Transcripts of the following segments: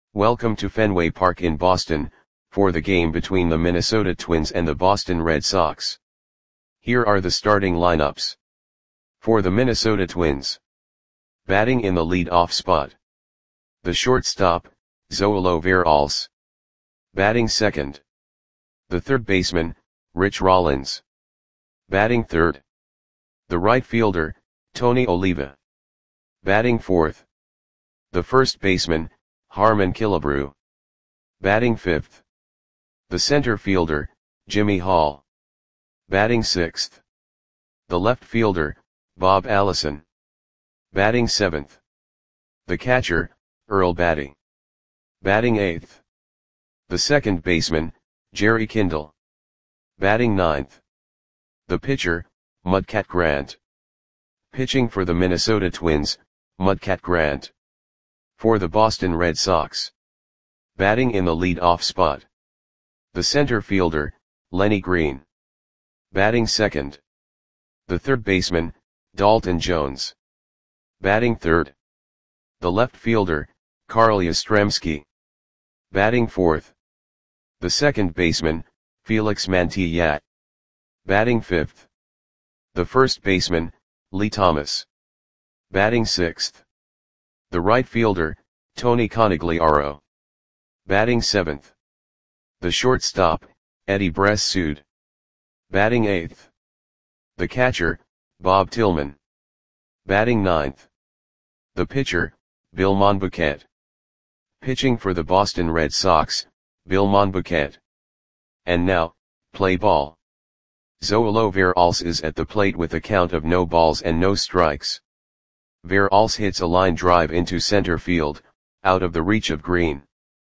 Welcome to Fenway Park in Boston, for the game between the Minnesota Twins and the Boston Red Sox. Here are the starting lineups. For the Minnesota Twins. Batting in the lead-off spot. The shortstop, Zoilo Veralce. Batting second. The third baseman, Rich Rollins. Batting third. The right fielder, Tony Oliva. Batting fourth. The first baseman, Harmon Killebrew. Batting fifth. The center fielder, Jimmy Hall. Batting sixth. The left fielder, Bob Allison. Batting seventh. The catcher, Earl Battey. Batting eighth. The second baseman, Jerry Kindle. Batting ninth. The pitcher, Mudcat Grant. Pitching for the Minnesota Twins, Mudcat Grant. For the Boston Red Sox. Batting in the lead-off spot. The center fielder, Lenny Green. Batting second. The third baseman, Dalton Jones. Batting third. The left fielder, Carl Yastrzemski. Batting fourth. The second baseman, Felix Mantilla. Batting fifth. The first baseman, Lee Thomas. Batting sixth. The right fielder, Tony Conigliaro. Batting seventh. The shortstop, Eddie Bressoud. Batting eighth. The catcher, Bob Tillman. Batting ninth. The pitcher, Bill Monbouquet. Pitching for the Boston Red Sox, Bill Monbouquet. And now, play ball. Zoilo Veralce is at the plate with a count of no balls and no strikes. Veralce hits a line drive into center field, out of the reach of Green.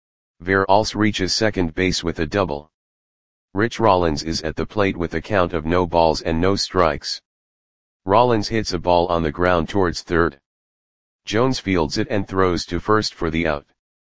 Veralce reaches second base with a double. Rich Rollins is at the plate with a count of no balls and no strikes. Rollins hits a ball on the ground towards third. Jones fields it and throws to first for the out.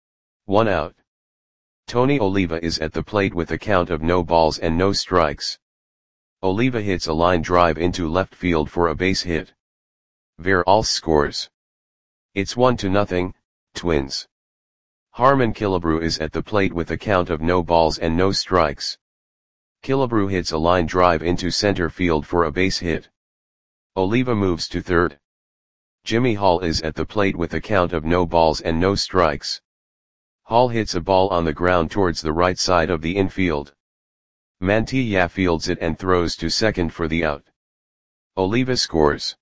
1 out. Tony Oliva is at the plate with a count of no balls and no strikes. Oliva hits a line drive into left field for a base hit. Veralce scores. It's 1-0, Twins. Harmon Killebrew is at the plate with a count of no balls and no strikes. Killebrew hits a line drive into center field for a base hit. Oliva moves to third. Jimmy Hall is at the plate with a count of no balls and no strikes. Hall hits a ball on the ground towards the right side of the infield. Mantilla fields it and throws to second for the out. Oliva scores.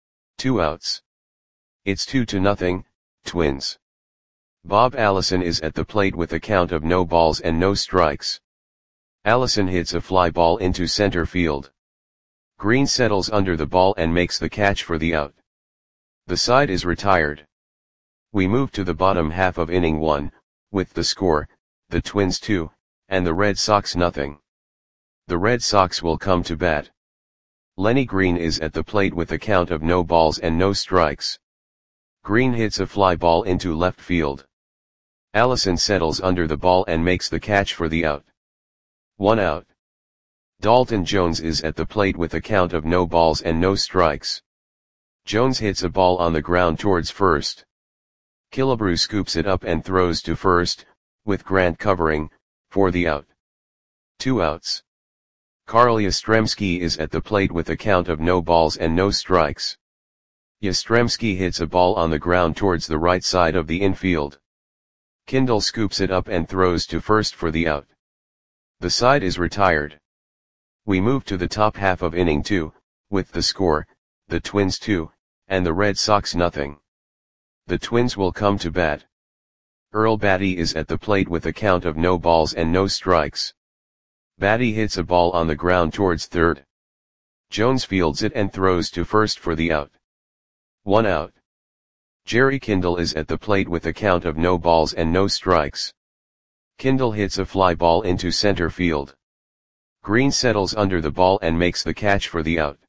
2 outs. It's 2-0, Twins. Bob Allison is at the plate with a count of no balls and no strikes. Allison hits a fly ball into center field. Green settles under the ball and makes the catch for the out. The side is retired. We move to the bottom half of inning 1, with the score, the Twins 2, and the Red Sox nothing. The Red Sox will come to bat. Lenny Green is at the plate with a count of no balls and no strikes. Green hits a fly ball into left field. Allison settles under the ball and makes the catch for the out. 1 out. Dalton Jones is at the plate with a count of no balls and no strikes. Jones hits a ball on the ground towards first. Killebrew scoops it up and throws to first, with Grant covering, for the out. 2 outs. Carl Yastrzemski is at the plate with a count of no balls and no strikes. Yastrzemski hits a ball on the ground towards the right side of the infield. Kindle scoops it up and throws to first for the out. The side is retired. We move to the top half of inning 2, with the score, the Twins 2, and the Red Sox nothing. The Twins will come to bat. Earl Battey is at the plate with a count of no balls and no strikes. Battey hits a ball on the ground towards third. Jones fields it and throws to first for the out. 1 out. Jerry Kindle is at the plate with a count of no balls and no strikes. Kindle hits a fly ball into center field. Green settles under the ball and makes the catch for the out.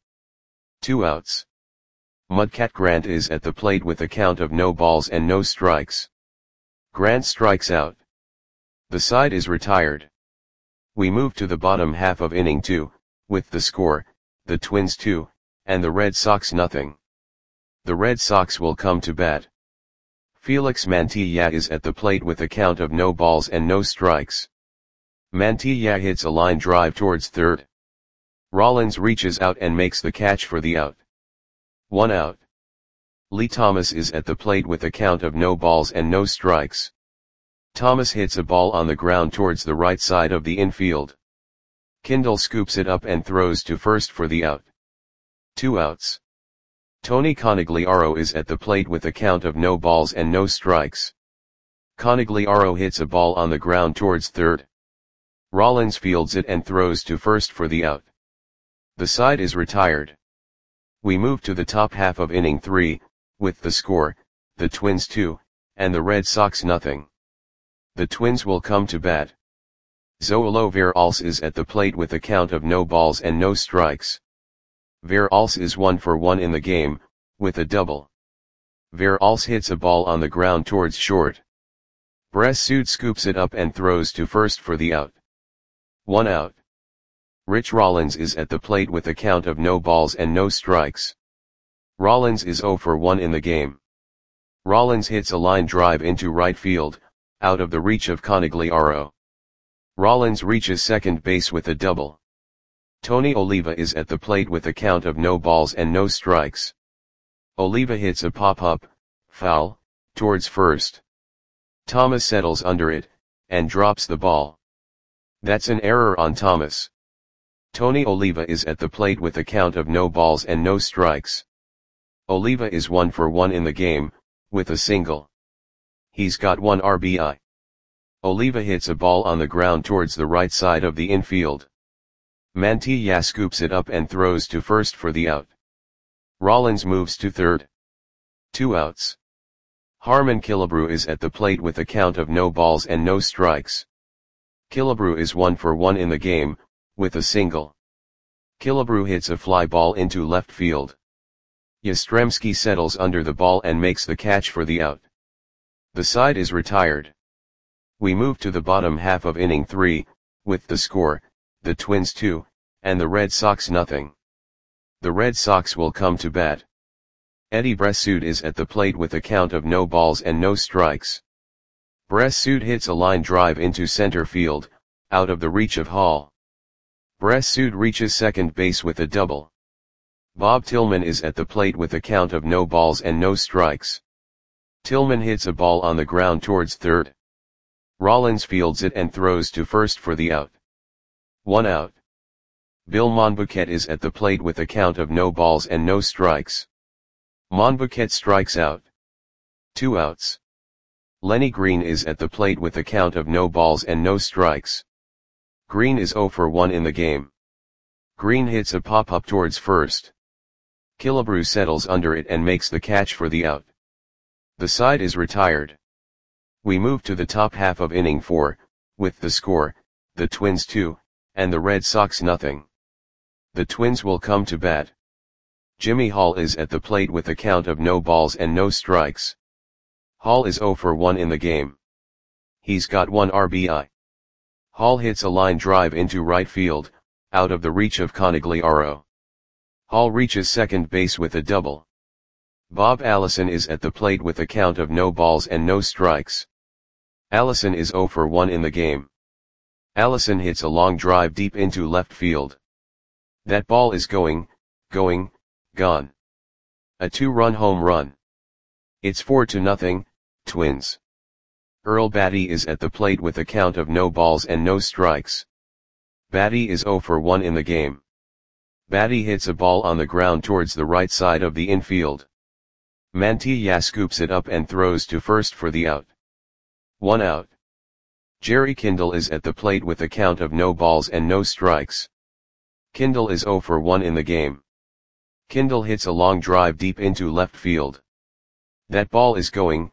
2 outs. Mudcat Grant is at the plate with a count of no balls and no strikes. Grant strikes out. The side is retired. We move to the bottom half of inning 2, with the score, the Twins 2, and the Red Sox nothing. The Red Sox will come to bat. Felix Mantilla is at the plate with a count of no balls and no strikes. Mantilla hits a line drive towards third. Rollins reaches out and makes the catch for the out. 1 out. Lee Thomas is at the plate with a count of no balls and no strikes. Thomas hits a ball on the ground towards the right side of the infield. Kindle scoops it up and throws to first for the out. 2 outs. Tony Conigliaro is at the plate with a count of no balls and no strikes. Conigliaro hits a ball on the ground towards third. Rollins fields it and throws to first for the out. The side is retired. We move to the top half of inning 3, with the score, the Twins 2, and the Red Sox nothing. The Twins will come to bat. Zoilo Veralce is at the plate with a count of no balls and no strikes. Veralce is 1 for 1 in the game, with a double. Veralce hits a ball on the ground towards short. Bressud scoops it up and throws to first for the out. 1 out. Rich Rollins is at the plate with a count of no balls and no strikes. Rollins is 0 for 1 in the game. Rollins hits a line drive into right field, out of the reach of Conigliaro. Rollins reaches second base with a double. Tony Oliva is at the plate with a count of no balls and no strikes. Oliva hits a pop-up, foul, towards first. Thomas settles under it, and drops the ball. That's an error on Thomas. Tony Oliva is at the plate with a count of no balls and no strikes. Oliva is 1 for 1 in the game, with a single. He's got 1 RBI. Oliva hits a ball on the ground towards the right side of the infield. Mantilla scoops it up and throws to first for the out. Rollins moves to third. 2 outs. Harmon Killebrew is at the plate with a count of no balls and no strikes. Killebrew is 1 for 1 in the game, with a single. Killebrew hits a fly ball into left field. Yastrzemski settles under the ball and makes the catch for the out. The side is retired. We move to the bottom half of inning 3, with the score, the Twins 2, and the Red Sox nothing. The Red Sox will come to bat. Eddie Bressud is at the plate with a count of no balls and no strikes. Bressud hits a line drive into center field, out of the reach of Hall. Bressud reaches second base with a double. Bob Tillman is at the plate with a count of no balls and no strikes. Tillman hits a ball on the ground towards third. Rollins fields it and throws to first for the out. 1 out. Bill Monbouquet is at the plate with a count of no balls and no strikes. Monbouquet strikes out. 2 outs. Lenny Green is at the plate with a count of no balls and no strikes. Green is 0 for 1 in the game. Green hits a pop-up towards first. Killebrew settles under it and makes the catch for the out. The side is retired. We move to the top half of inning 4, with the score, the Twins 2, and the Red Sox nothing. The Twins will come to bat. Jimmy Hall is at the plate with a count of no balls and no strikes. Hall is 0 for 1 in the game. He's got 1 RBI. Hall hits a line drive into right field, out of the reach of Conigliaro. Hall reaches second base with a double. Bob Allison is at the plate with a count of no balls and no strikes. Allison is 0 for 1 in the game. Allison hits a long drive deep into left field. That ball is going, gone. A 2-run home run. It's 4-0, Twins. Earl Batty is at the plate with a count of no balls and no strikes. Batty is 0 for 1 in the game. Batty hits a ball on the ground towards the right side of the infield. Mantilla scoops it up and throws to first for the out. 1 out. Jerry Kindle is at the plate with a count of no balls and no strikes. Kindle is 0 for 1 in the game. Kindle hits a long drive deep into left field. That ball is going,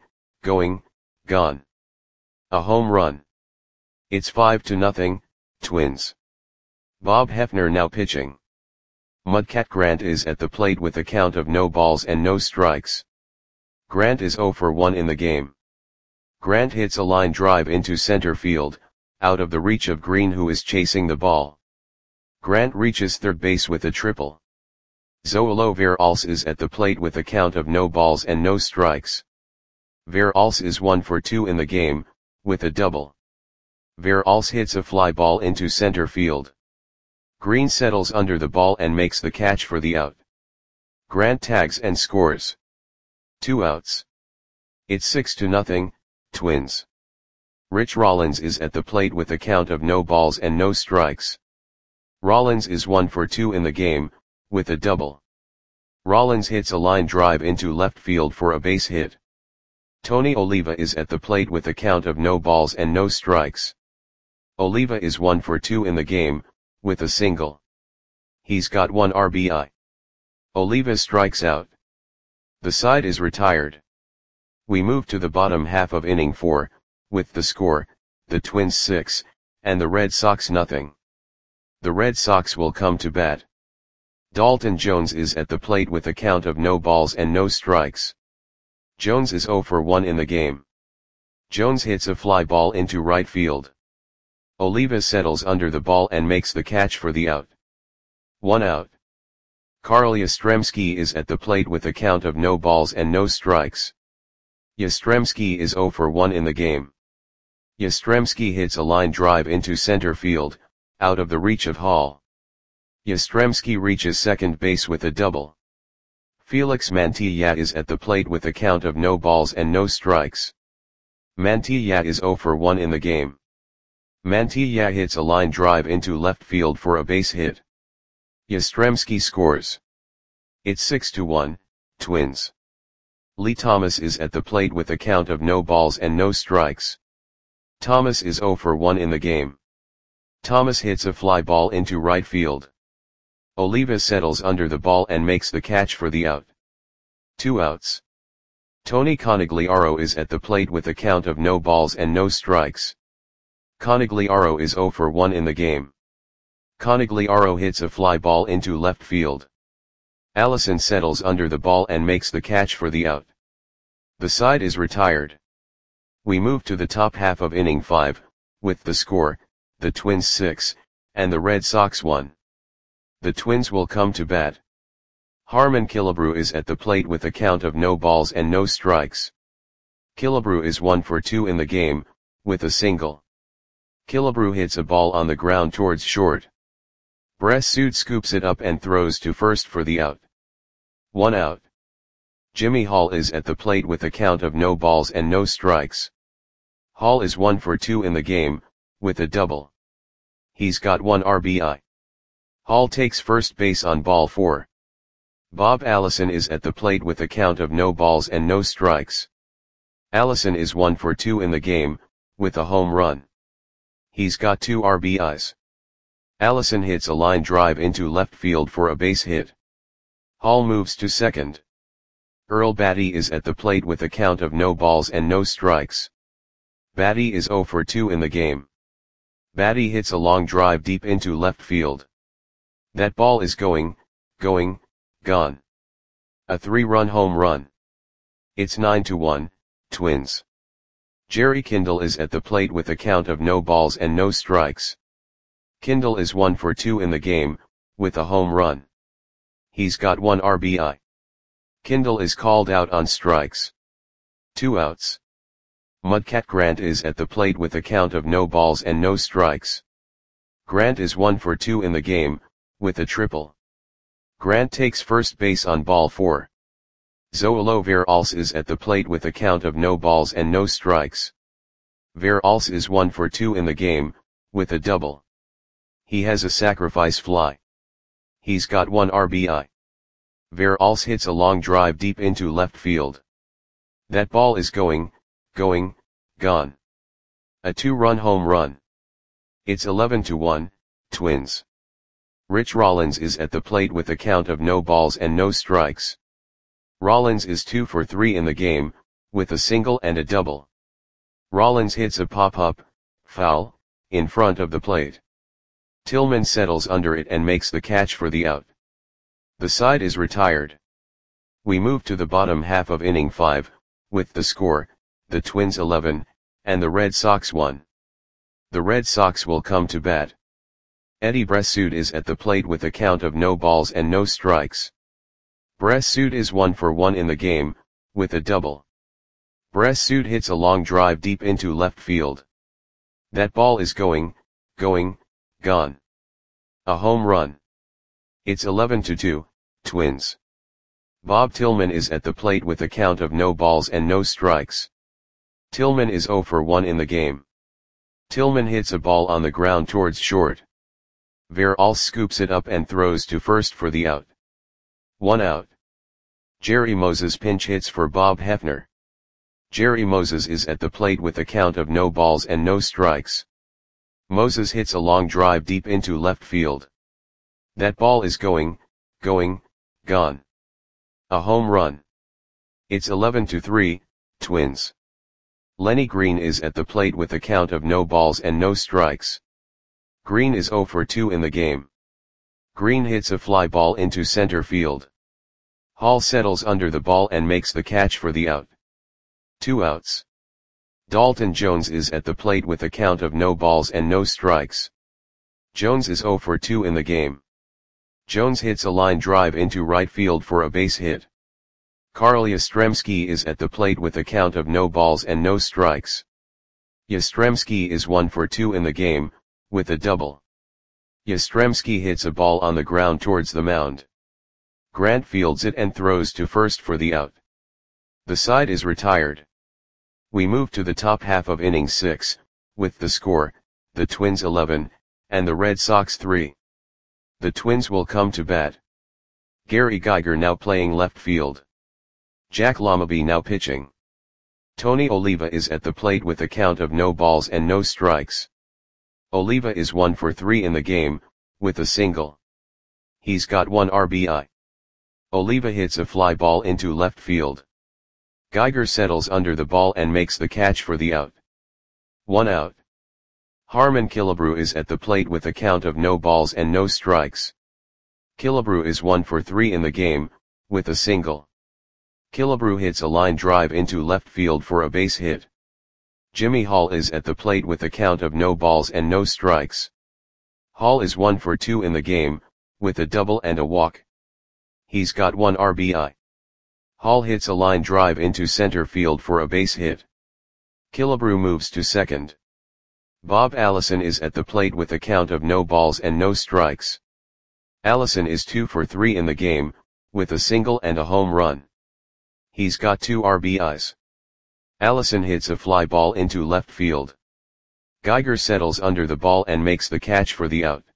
gone. A home run. It's 5-0, Twins. Bob Hefner now pitching. Mudcat Grant is at the plate with a count of no balls and no strikes. Grant is 0 for 1 in the game. Grant hits a line drive into center field, out of the reach of Green who is chasing the ball. Grant reaches third base with a triple. Zoilo Veralce is at the plate with a count of no balls and no strikes. Verhulst is 1 for 2 in the game, with a double. Verhulst hits a fly ball into center field. Green settles under the ball and makes the catch for the out. Grant tags and scores. 2 outs. It's 6-0, Twins. Rich Rollins is at the plate with a count of no balls and no strikes. Rollins is 1 for 2 in the game, with a double. Rollins hits a line drive into left field for a base hit. Tony Oliva is at the plate with a count of no balls and no strikes. Oliva is 1 for 2 in the game, with a single. He's got 1 RBI. Oliva strikes out. The side is retired. We move to the bottom half of inning 4, with the score, the Twins 6, and the Red Sox nothing. The Red Sox will come to bat. Dalton Jones is at the plate with a count of no balls and no strikes. Jones is 0 for 1 in the game. Jones hits a fly ball into right field. Oliva settles under the ball and makes the catch for the out. 1 out. Carl Yastrzemski is at the plate with a count of no balls and no strikes. Yastrzemski is 0 for 1 in the game. Yastrzemski hits a line drive into center field, out of the reach of Hall. Yastrzemski reaches second base with a double. Felix Mantilla is at the plate with a count of no balls and no strikes. Mantilla is 0 for 1 in the game. Mantilla hits a line drive into left field for a base hit. Yastrzemski scores. It's 6-1, Twins. Lee Thomas is at the plate with a count of no balls and no strikes. Thomas is 0 for 1 in the game. Thomas hits a fly ball into right field. Oliva settles under the ball and makes the catch for the out. 2 outs. Tony Conigliaro is at the plate with a count of no balls and no strikes. Conigliaro is 0 for 1 in the game. Conigliaro hits a fly ball into left field. Allison settles under the ball and makes the catch for the out. The side is retired. We move to the top half of inning 5, with the score, the Twins 6, and the Red Sox 1. The Twins will come to bat. Harmon Killebrew is at the plate with a count of no balls and no strikes. Killebrew is 1 for 2 in the game, with a single. Killebrew hits a ball on the ground towards short. Bressud scoops it up and throws to first for the out. 1 out. Jimmy Hall is at the plate with a count of no balls and no strikes. Hall is 1 for 2 in the game, with a double. He's got 1 RBI. Hall takes first base on ball 4. Bob Allison is at the plate with a count of no balls and no strikes. Allison is 1 for 2 in the game, with a home run. He's got 2 RBIs. Allison hits a line drive into left field for a base hit. Hall moves to second. Earl Batty is at the plate with a count of no balls and no strikes. Batty is 0 for 2 in the game. Batty hits a long drive deep into left field. That ball is gone. A 3-run home run. It's 9-1, Twins. Jerry Kindle is at the plate with a count of no balls and no strikes. Kindle is 1 for 2 in the game, with a home run. He's got 1 RBI. Kindle is called out on strikes. 2 outs. Mudcat Grant is at the plate with a count of no balls and no strikes. Grant is 1 for 2 in the game, with a triple. Grant takes first base on ball 4. Zoilo Verhulst is at the plate with a count of no balls and no strikes. Verhulst is 1 for 2 in the game, with a double. He has a sacrifice fly. He's got 1 RBI. Verhulst hits a long drive deep into left field. That ball is gone. A 2-run home run. It's 11-1, Twins. Rich Rollins is at the plate with a count of no balls and no strikes. Rollins is 2 for 3 in the game, with a single and a double. Rollins hits a pop-up, foul, in front of the plate. Tillman settles under it and makes the catch for the out. The side is retired. We move to the bottom half of inning 5, with the score, the Twins 11, and the Red Sox 1. The Red Sox will come to bat. Eddie Bressud is at the plate with a count of no balls and no strikes. Bressud is 1 for 1 in the game, with a double. Bressud hits a long drive deep into left field. That ball is going, gone. A home run. It's 11-2, Twins. Bob Tillman is at the plate with a count of no balls and no strikes. Tillman is 0 for 1 in the game. Tillman hits a ball on the ground towards short. Verhulst scoops it up and throws to first for the out. 1 out. Jerry Moses pinch hits for Bob Hefner. Jerry Moses is at the plate with a count of no balls and no strikes. Moses hits a long drive deep into left field. That ball is going, gone. A home run. It's 11-3, Twins. Lenny Green is at the plate with a count of no balls and no strikes. Green is 0 for 2 in the game. Green hits a fly ball into center field. Hall settles under the ball and makes the catch for the out. 2 outs. Dalton Jones is at the plate with a count of no balls and no strikes. Jones is 0 for 2 in the game. Jones hits a line drive into right field for a base hit. Carl Yastrzemski is at the plate with a count of no balls and no strikes. Yastrzemski is 1 for 2 in the game, with a double. Yastrzemski hits a ball on the ground towards the mound. Grant fields it and throws to first for the out. The side is retired. We move to the top half of inning 6, with the score, the Twins 11, and the Red Sox 3. The Twins will come to bat. Gary Geiger now playing left field. Jack Lamabee now pitching. Tony Oliva is at the plate with a count of no balls and no strikes. Oliva is 1 for 3 in the game, with a single. He's got 1 RBI. Oliva hits a fly ball into left field. Geiger settles under the ball and makes the catch for the out. 1 out. Harmon Killebrew is at the plate with a count of no balls and no strikes. Killebrew is 1 for 3 in the game, with a single. Killebrew hits a line drive into left field for a base hit. Jimmy Hall is at the plate with a count of no balls and no strikes. Hall is 1 for 2 in the game, with a double and a walk. He's got 1 RBI. Hall hits a line drive into center field for a base hit. Killebrew moves to second. Bob Allison is at the plate with a count of no balls and no strikes. Allison is 2 for 3 in the game, with a single and a home run. He's got 2 RBIs. Allison hits a fly ball into left field. Geiger settles under the ball and makes the catch for the out.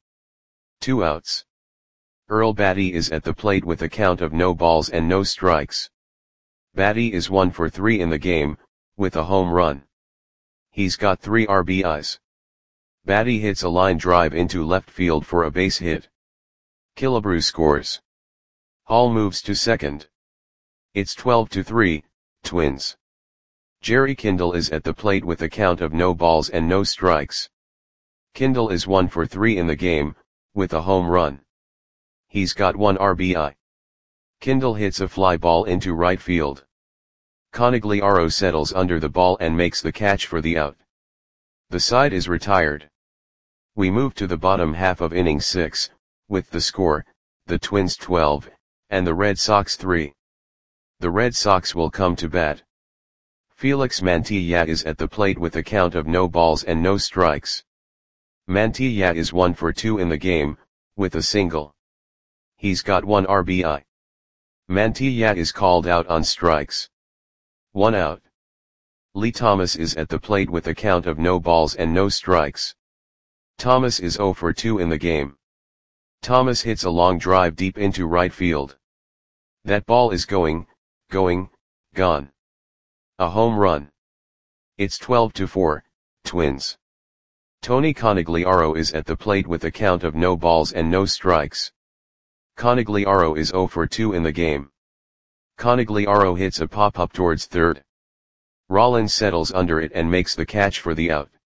2 outs. Earl Batty is at the plate with a count of no balls and no strikes. Batty is 1 for 3 in the game, with a home run. He's got 3 RBIs. Batty hits a line drive into left field for a base hit. Killebrew scores. Hall moves to second. It's 12-3, Twins. Jerry Kindle is at the plate with a count of no balls and no strikes. Kindle is 1 for 3 in the game, with a home run. He's got 1 RBI. Kindle hits a fly ball into right field. Conigliaro settles under the ball and makes the catch for the out. The side is retired. We move to the bottom half of inning 6, with the score, the Twins 12, and the Red Sox 3. The Red Sox will come to bat. Felix Mantilla is at the plate with a count of no balls and no strikes. Mantilla is 1 for 2 in the game, with a single. He's got 1 RBI. Mantilla is called out on strikes. 1 out. Lee Thomas is at the plate with a count of no balls and no strikes. Thomas is 0 for 2 in the game. Thomas hits a long drive deep into right field. That ball is going, gone. A home run. It's 12-4, Twins. Tony Conigliaro is at the plate with a count of no balls and no strikes. Conigliaro is 0 for 2 in the game. Conigliaro hits a pop-up towards third. Rollins settles under it and makes the catch for the out.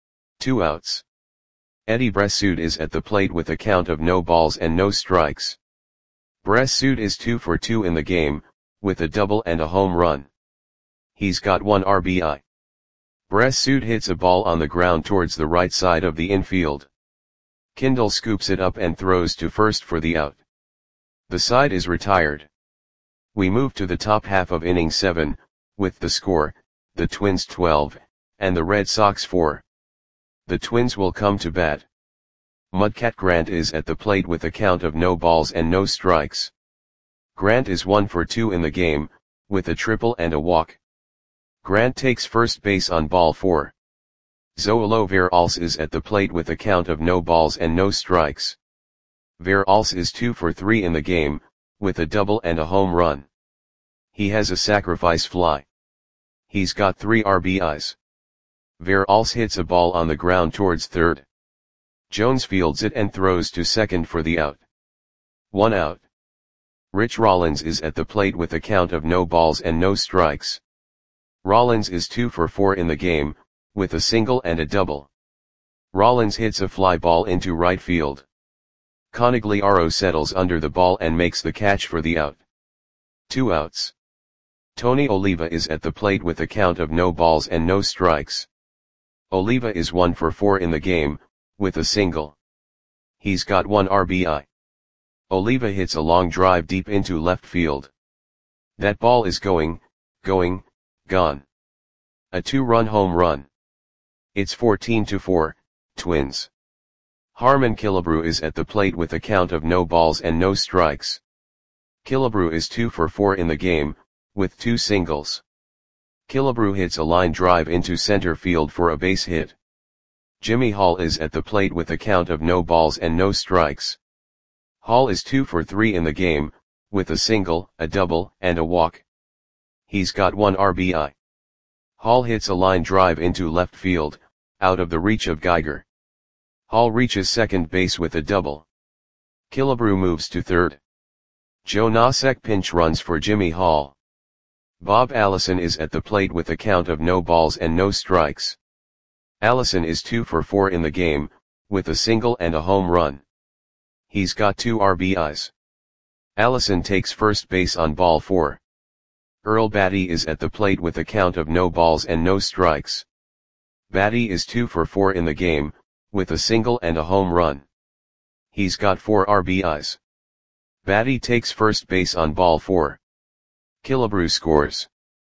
2 outs. Eddie Bressud is at the plate with a count of no balls and no strikes. Bressud is 2 for 2 in the game, with a double and a home run. He's got 1 RBI. Bressud hits a ball on the ground towards the right side of the infield. Kindle scoops it up and throws to first for the out. The side is retired. We move to the top half of inning 7, with the score, the Twins 12, and the Red Sox 4. The Twins will come to bat. Mudcat Grant is at the plate with a count of no balls and no strikes. Grant is 1 for 2 in the game, with a triple and a walk. Grant takes first base on ball 4. Zoilo Veralce is at the plate with a count of no balls and no strikes. Veralce is 2 for 3 in the game, with a double and a home run. He has a sacrifice fly. He's got 3 RBIs. Veralce hits a ball on the ground towards third. Jones fields it and throws to second for the out. 1 out. Rich Rollins is at the plate with a count of no balls and no strikes. Rollins is 2 for 4 in the game, with a single and a double. Rollins hits a fly ball into right field. Conigliaro settles under the ball and makes the catch for the out. 2 outs. Tony Oliva is at the plate with a count of no balls and no strikes. Oliva is 1 for 4 in the game, with a single. He's got 1 RBI. Oliva hits a long drive deep into left field. That ball is going, gone. A 2-run home run. It's 14-4, Twins. Harmon Killebrew is at the plate with a count of no balls and no strikes. Killebrew is 2 for 4 in the game, with 2 singles. Killebrew hits a line drive into center field for a base hit. Jimmy Hall is at the plate with a count of no balls and no strikes. Hall is 2 for 3 in the game, with a single, a double, and a walk. He's got 1 RBI. Hall hits a line drive into left field, out of the reach of Geiger. Hall reaches second base with a double. Killebrew moves to third. Joe Nosek pinch runs for Jimmy Hall. Bob Allison is at the plate with a count of no balls and no strikes. Allison is 2 for 4 in the game, with a single and a home run. He's got 2 RBIs. Allison takes first base on ball 4. Earl Batty is at the plate with a count of no balls and no strikes. Batty is 2 for 4 in the game, with a single and a home run. He's got 4 RBIs. Batty takes first base on ball 4. Killebrew scores.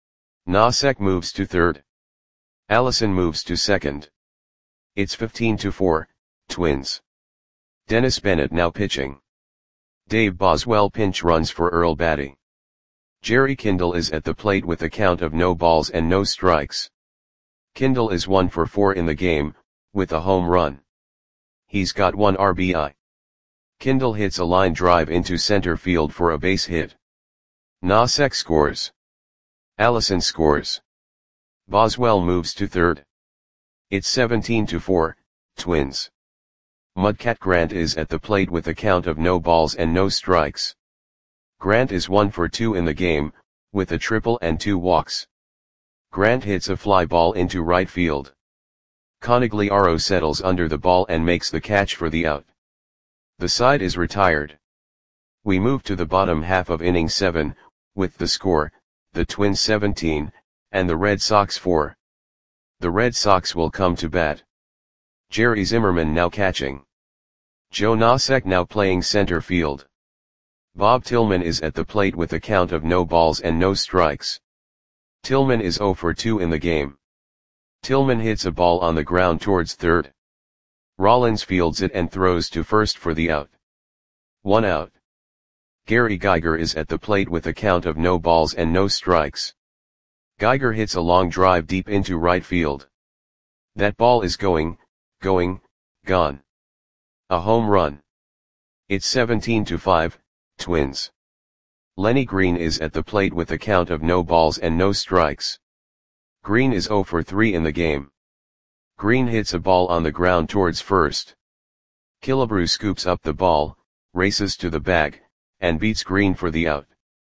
Nosek moves to third. Allison moves to second. It's 15-4, Twins. Dennis Bennett now pitching. Dave Boswell pinch runs for Earl Batty. Jerry Kindle is at the plate with a count of no balls and no strikes. Kindle is 1 for 4 in the game, with a home run. He's got 1 RBI. Kindle hits a line drive into center field for a base hit. Nosek scores. Allison scores. Boswell moves to third. It's 17-4, Twins. Mudcat Grant is at the plate with a count of no balls and no strikes. Grant is 1 for 2 in the game, with a triple and 2 walks. Grant hits a fly ball into right field. Conigliaro settles under the ball and makes the catch for the out. The side is retired. We move to the bottom half of inning 7, with the score, the Twins 17, and the Red Sox 4. The Red Sox will come to bat. Jerry Zimmerman now catching. Joe Nosek now playing center field. Bob Tillman is at the plate with a count of no balls and no strikes. Tillman is 0 for 2 in the game. Tillman hits a ball on the ground towards third. Rollins fields it and throws to first for the out. 1 out. Gary Geiger is at the plate with a count of no balls and no strikes. Geiger hits a long drive deep into right field. That ball is going, gone. A home run. It's 17-5, Twins. Lenny Green is at the plate with a count of no balls and no strikes. Green is 0 for 3 in the game. Green hits a ball on the ground towards first. Killebrew scoops up the ball, races to the bag, and beats Green for the out.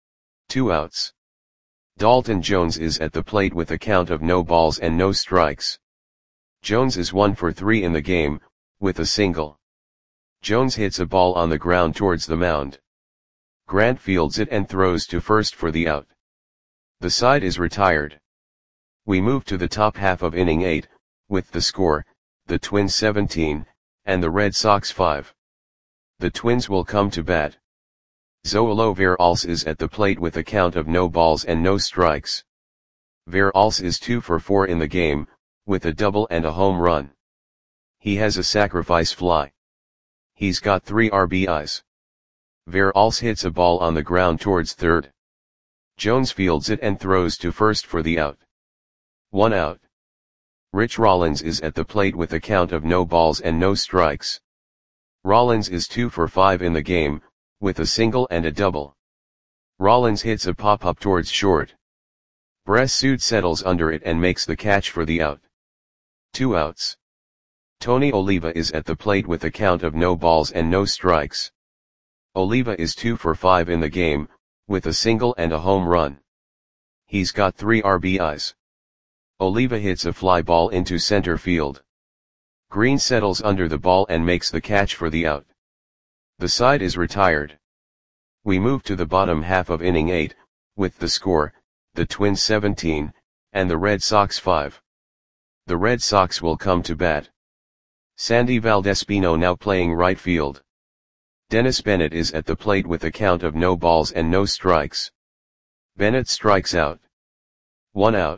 2 outs. Dalton Jones is at the plate with a count of no balls and no strikes. Jones is 1 for 3 in the game, with a single. Jones hits a ball on the ground towards the mound. Grant fields it and throws to first for the out. The side is retired. We move to the top half of inning 8, with the score, the Twins 17, and the Red Sox 5. The Twins will come to bat. Zoilo Veralce is at the plate with a count of no balls and no strikes. Veralls is 2 for 4 in the game, with a double and a home run. He has a sacrifice fly. He's got 3 RBIs. Veralls hits a ball on the ground towards third. Jones fields it and throws to first for the out. 1 out. Rich Rollins is at the plate with a count of no balls and no strikes. Rollins is 2 for 5 in the game, with a single and a double. Rollins hits a pop-up towards short. Bressud settles under it and makes the catch for the out. 2 outs. Tony Oliva is at the plate with a count of no balls and no strikes. Oliva is 2 for 5 in the game, with a single and a home run. He's got 3 RBIs. Oliva hits a fly ball into center field. Green settles under the ball and makes the catch for the out. The side is retired. We move to the bottom half of inning 8, with the score, the Twins 17, and the Red Sox 5. The Red Sox will come to bat. Sandy Valdespino now playing right field. Dennis Bennett is at the plate with a count of no balls and no strikes. Bennett strikes out. 1 out.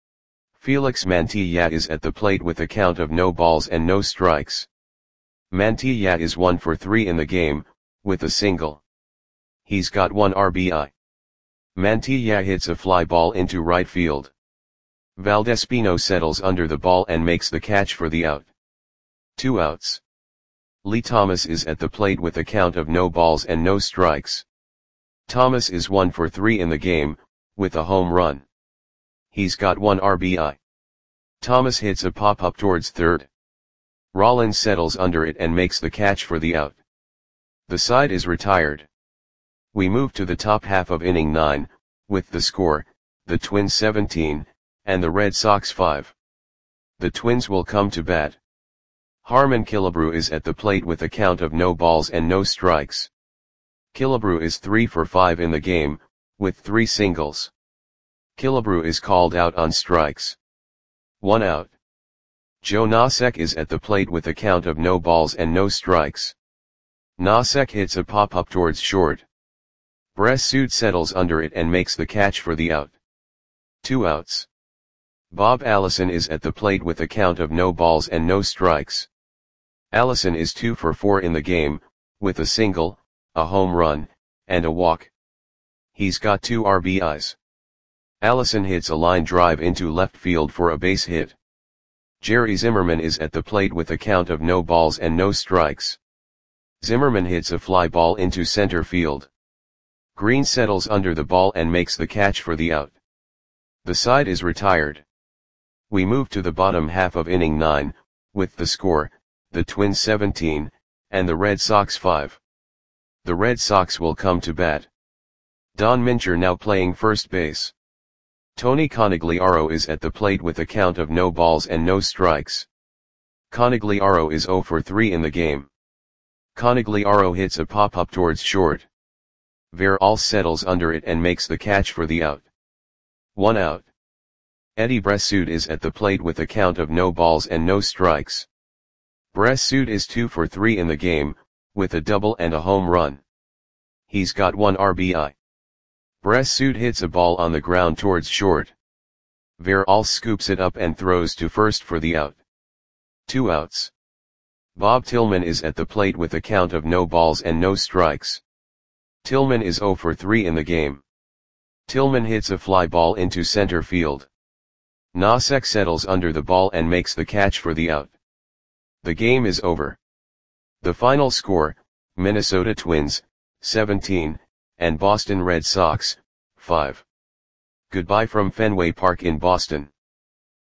Felix Mantilla is at the plate with a count of no balls and no strikes. Mantilla is 1 for 3 in the game, with a single. He's got 1 RBI. Mantilla hits a fly ball into right field. Valdespino settles under the ball and makes the catch for the out. 2 outs. Lee Thomas is at the plate with a count of no balls and no strikes. Thomas is 1 for 3 in the game, with a home run. He's got 1 RBI. Thomas hits a pop-up towards third. Rollins settles under it and makes the catch for the out. The side is retired. We move to the top half of inning 9, with the score, the Twins 17, and the Red Sox 5. The Twins will come to bat. Harmon Killebrew is at the plate with a count of no balls and no strikes. Killebrew is 3 for 5 in the game, with 3 singles. Killebrew is called out on strikes. 1 out. Joe Nosek is at the plate with a count of no balls and no strikes. Nosek hits a pop-up towards short. Bressud settles under it and makes the catch for the out. 2 outs. Bob Allison is at the plate with a count of no balls and no strikes. Allison is 2 for 4 in the game, with a single, a home run, and a walk. He's got 2 RBIs. Allison hits a line drive into left field for a base hit. Jerry Zimmerman is at the plate with a count of no balls and no strikes. Zimmerman hits a fly ball into center field. Green settles under the ball and makes the catch for the out. The side is retired. We move to the bottom half of inning 9, with the score, the Twins 17, and the Red Sox 5. The Red Sox will come to bat. Don Mincher now playing first base. Tony Conigliaro is at the plate with a count of no balls and no strikes. Conigliaro is 0 for 3 in the game. Conigliaro hits a pop-up towards short. Veralls settles under it and makes the catch for the out. 1 out. Eddie Bressud is at the plate with a count of no balls and no strikes. Bressud is 2 for 3 in the game, with a double and a home run. He's got 1 RBI. Bressud hits a ball on the ground towards short. Veralls scoops it up and throws to first for the out. 2 outs. Bob Tillman is at the plate with a count of no balls and no strikes. Tillman is 0 for 3 in the game. Tillman hits a fly ball into center field. Nosek settles under the ball and makes the catch for the out. The game is over. The final score, Minnesota Twins, 17, and Boston Red Sox, 5. Goodbye from Fenway Park in Boston.